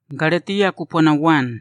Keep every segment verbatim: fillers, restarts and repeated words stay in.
Galatia kupona one.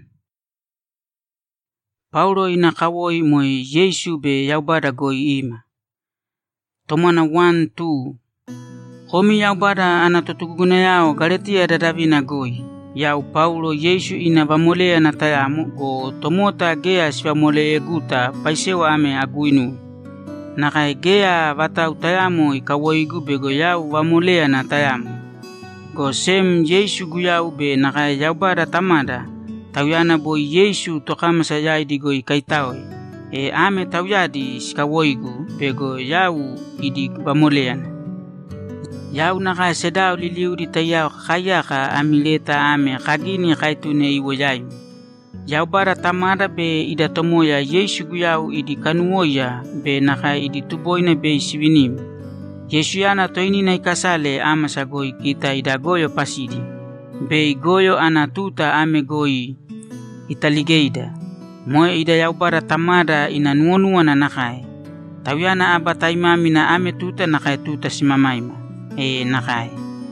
Paulo inakawoi moi Yesu be yaubada goi ima. Tomana one two. Homi yaubada anatotuguna yao Galatia dadavina goi. Yau Paulo Yesu ina vamolea na tayamu go tomota gea sivamolea guta paisewa ame aguinu. Nakai gea vata utayamu ikawoi gubego yau vamolea na tayamu. Go sem Yesu guyau be nakai yaubada tamada. Tawyana boy Yesu tokama sayai digo ikaitaoi. E ame tawyadi sikawoigu bego yau idi vamoleana. Yau nakai sedau liliu di tayau kayaka amileta ame kagini kaitune iwoyai. Yau bara tamada be ida tomoya Yesu guyau idi kanuoya be nakai idi tuboina be sivinim. Yesu yana toini na ikasale ama sagoi kita ida goyo pasidi. Be goyo anatuta ame goi italigeida. Moe ida yaubara tamada ina nuonua na nakai. Tawyana aba taimami na ame tuta nakai tuta simamaima. E nakai.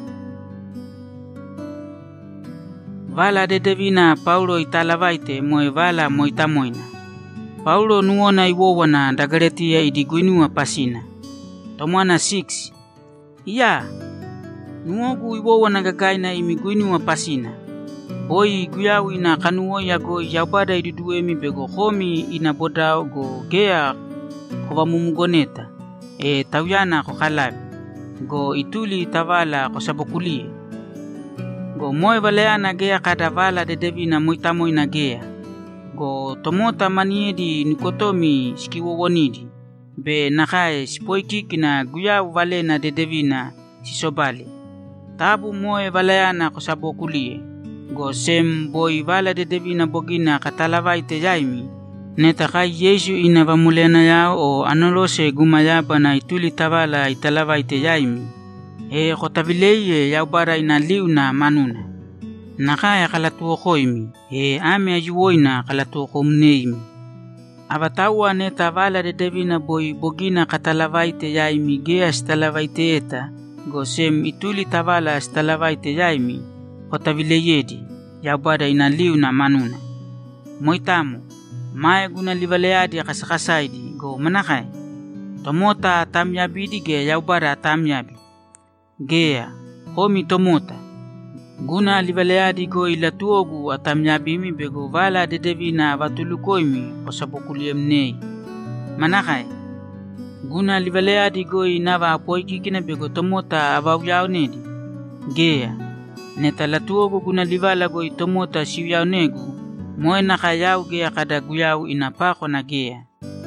Vala de devina Paulo italavaite moe vala moitamoina. Paulo nuona iwowana da Galatia idiguinua pasina. Tomwana six. Iya. Nuogu iwowana gagaina imiguinua pasina. Boi guyau ina kanuo ya go yaubada iduduemi bego homi ina bodao go gea kova mumugoneta. E tawyana ko kalabi. Go ituli tavala ko sabokulie. Go moe valeana gea kadavala de devina moitamo ina gea. Go tomota maniedi nikotomi skiwowonidi. Be nakae sipoikikina guyau valena de devina sisobali. Tabu moe valeana ko sabokulie. Go sem boy vala de devina bogina katalavaite jaimi. Neta kai Yesu ina vamulena yao o anolose gumayaba na ituli tavala italavaite jaimi. E kotavileye yaubara ina liuna manuna. Nakaya kalatuo koimi. E ame ayuoina kalatuo komneimi. Avatawa neta vala de devina boy bogina katalavaite jaimi gea stalavaite eta. Go sem ituli tavala stalavaite jaimi. Kotavileyedi, yaubada ina liu na manuna. Moitamu, mae guna livaleadi akasakasaidi, go manakai. Tomota tamyabidi ge yaubada tamyabi. Gea, homi tomota. Guna livaleadi go ilatuogu atamyabimi bego vala de devina vatulukoimi osabokuliyemnei. Manakai. Guna livaleadi go inava apoikikina bego tomota avauyao nedi. Gea. Neta latuogo guna livala go itomota siuyao negu, moe nakayau gea kada guyau inapako na gea.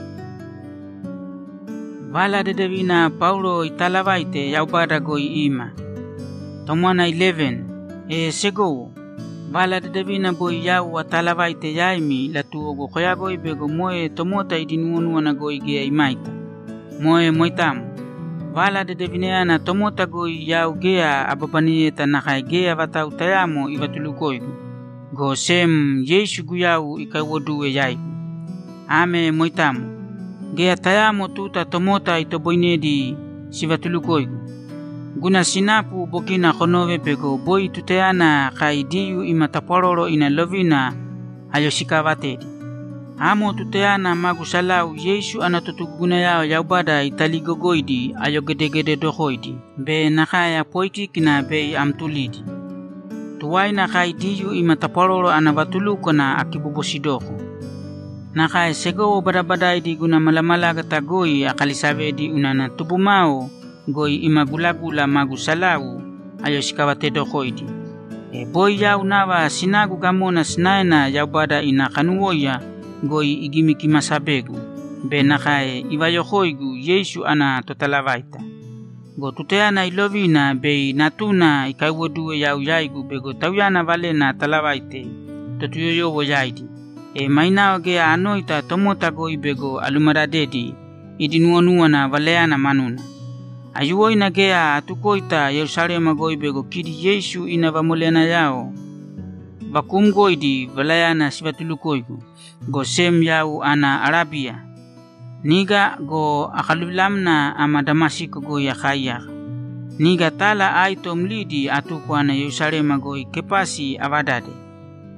Vala de devina Paulo italavaite yaubada go ima. Tomwana eleven. E sego. Vala de devina boy yau atalavaite yaimi latuogo koyago ibego moe tomota idinuonua na go igea imaita. Moe moitamu. Vala de devineana tomota goi yau gea ababanieta nakai gea vatau tayamo ivatulukoigu. Go sem Yesu guyau ikawoduwe yaigu. Ame moitamu. Gea tayamo tuta tomota itoboinedi sivatulukoigu. Guna sinapu bokina konove pego boi tutayana kai diyu imatapororo ina lovina ayoshikavatedi. Amo tutayana magusalau Yesu anatutuguna yao yaubada italigogoidi ayo gede-gede dohoidi. Be nakaya poikikina be amtulidi. Tuwai nakai diyu imatapororo anavatulukona akibubosidoho. Nakai sego badabadai di guna malamalaga tagoi akalisabedi unana tubumao goi imagulagula magusalau ayo sikawate dohoidi. E boy yau nawa sinagu gamona sinaena yaubada inakanuoya goi igimiki masabegu. Be nakae iwayohoigu Yesu ana totalavaita. Go tuteana ilovina be natuna ikaiwoduwe yau yaigu bego tawyana valena talavaite. Totuyoyowo yaidi. E mainao gea anoita tomota goi bego alumaradedi. Idinuonuana valeana manuna. Ayuoina gea atukoita Yerusalema goi bego kidi Yesu ina vamolena yao. Vakum goidi valayana sivatulukoigu. Go sem yau ana Arabia. Niga go akalulamna ama Damasiko go yakaya. Niga tala ai tomlidi atuko ana Yerusalema go kepasi avadade.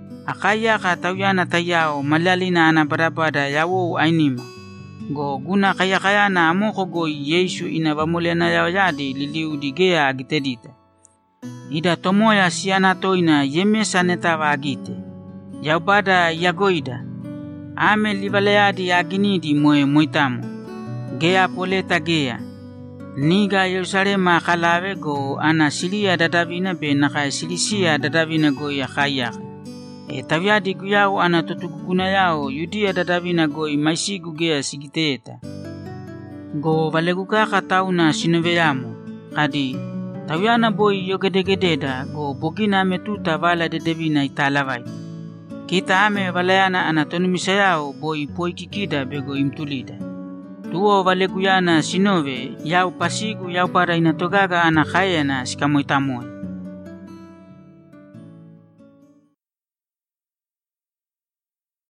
Akaya ka tawyana tayao malalina ana barabada yawo ainima. Go guna kaya kaya na amoko go Yesu ina bamulena yao yadi liliu digea agitedita. Ida tomoya siana toina yemesa netava agite. Yao bada yagoida. Ame livalayadi aginidi moe moitamo. Gea poleta gea. Niga Yerusalema kalave go ana silia dadavina be naka silisia dadavina go ya kaya. E tavyadi guyao ana tutuguna yao Yudia dadavina go maisigu gea sigiteeta. Go valegukaka tauna sinoveyamo. Kadi tawyana boy yogedegededa go bogina metuta vala dedevina italavai. Kita ame valayana ana tonumisayao boy poikikida bego imtulida. Tuo valeguyana sinove yau pasigu yau para inatogaga ana kayana sikamoitamoy.